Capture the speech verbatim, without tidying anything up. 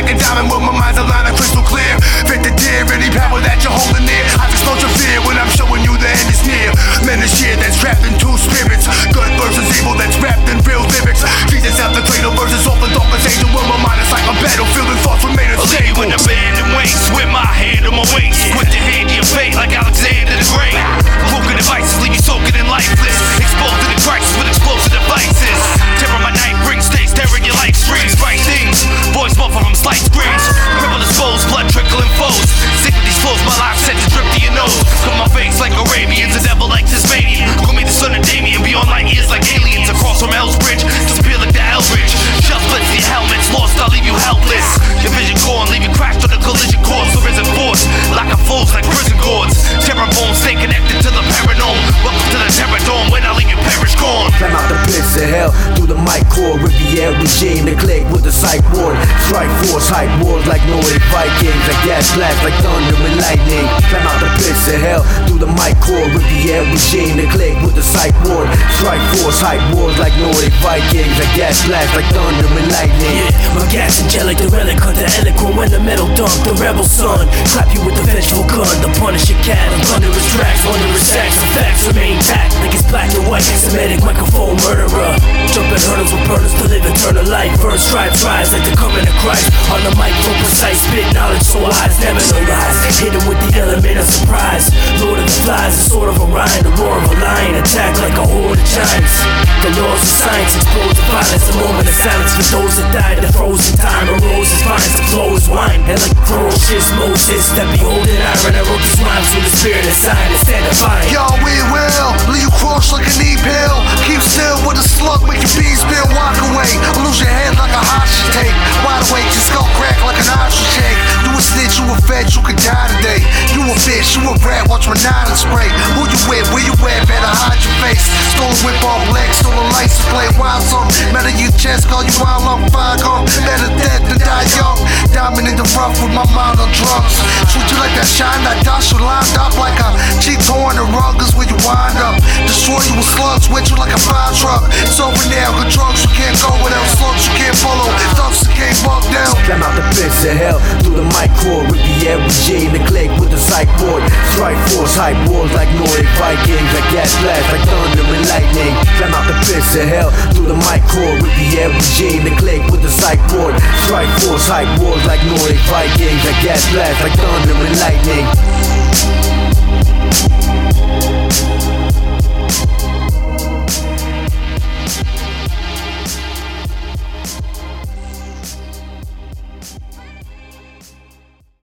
like a diamond with my mind's aligned crystal clear. Fit the deer, any power that you're holding near. I've explode your fear when I'm showing you the end is near. Men is here that's trapped in two spirits. Good versus evil that's wrapped in real lyrics. Jesus out the cradle versus orthodox angel. Where my mind is like a battlefield and thoughts remain unstable. When the abandoned waste, with my hand on my waist. Quick to hand your fate like Alexander the Great. Broken devices leave you soaking in lifeless. Exposed to the crisis with explosive devices. Terror my night brings stays, tearing your life streams. Bright things, voice muffled from slight screams. Cripple exposed, blood trickling foes. Sick of these flows, my life set to drip to your nose. Cut my face like Arabians, a devil like Tasmanian. Call me the son of Damien, beyond light years like aliens. Across from Hell's Bridge, disappear like the Eldridge. Shell splits to your helmets, lost, I'll leave you helpless. Your vision gone, leave you crashed on the collision course. So risen force, like a fool's like prison cords. Terror bones, stay connected to the paranorm. Welcome to the terror dome, when I leave you perish gone. Climb out the pits of hell, through the mic core, Riviera regime, the click with the psych ward. Strike force, hype wars like Nordic Vikings. I gas blast like thunder and lightning. Climb out the pits of hell, through the mic core, Riviera regime, the click with the psych ward. Strike force, hype wars like Nordic Vikings. I gas blast like thunder and lightning. Yeah, my gas angelic, the relic of the eloquent. When the metal dunk, the rebel son. Clap you with the vengeful gun, the Punisher cat. And thunderous tracks, wondrous acts, the facts remain intact. Like it's black and white, Semitic microphone murderer. Jumping hurdles with burners to live eternal life. First stripes rise like the coming of Christ. On the mic for precise, spit knowledge so wise, never no lies. Hidden with the element of surprise. Lord of the flies, the sword of Orion, the roar of a lion. Attack like a horde of giants. The laws of science expose the violence. A moment of silence for those that died. The frozen time arose as vines, the flow is wine. And like ferocious Moses that beholding iron. I wrote these rhymes with the spirit inside and stand defiant. Yo, we will leave you cross like a knee pill. Keep still with a slug, make your bees bill. Walk away, lose your head like a hostage tape. Wide awake, your skull crack like an ostrich shake. You a snitch, you a fed, you could die today. You a bitch, you a rat, watch my nine and spray. Who you with, where you at, better hide your face. Stolen whip on black, stolen license plate. Wild song, matter your chest, call you wild on fire gun. Better dead than die young. Diamond in the rough with my mind on drugs. Shoot you like that shine, that dust, you lined up like a cheap toy in the rug is where you wind up. Destroy you with slugs, with you like a fire truck. It's over now, good drugs, you can't go without slugs, you can't follow. Thugs, you can't bug down. Climb out the pits of hell, through the mic core, Riviera regime, the click with the psych ward. Strike force, hype wars like Nordic Vikings. I gas blast like thunder and lightning. Climb out the pits of hell, through the mic core, Riviera regime, the click with the psych ward. Strike force, hype wars like Nordic Vikings. I gas blast like thunder and lightning.